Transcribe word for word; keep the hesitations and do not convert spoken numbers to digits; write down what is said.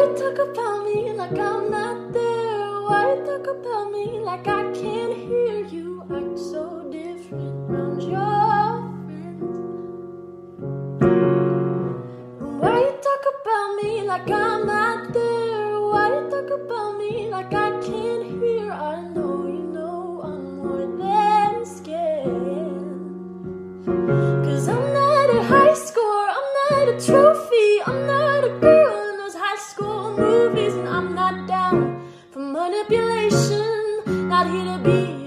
you talk about me like I'm not there? Why you talk about me like I can't hear you? Act so different around your friends. Why you talk about me like I'm not there? Why you talk about me like I can't hear? I know you know I'm more than scared. Cause I'm not a high score, I'm not a trophy, I'm not a girl in those high school movies. And I'm not down for manipulation, not here to be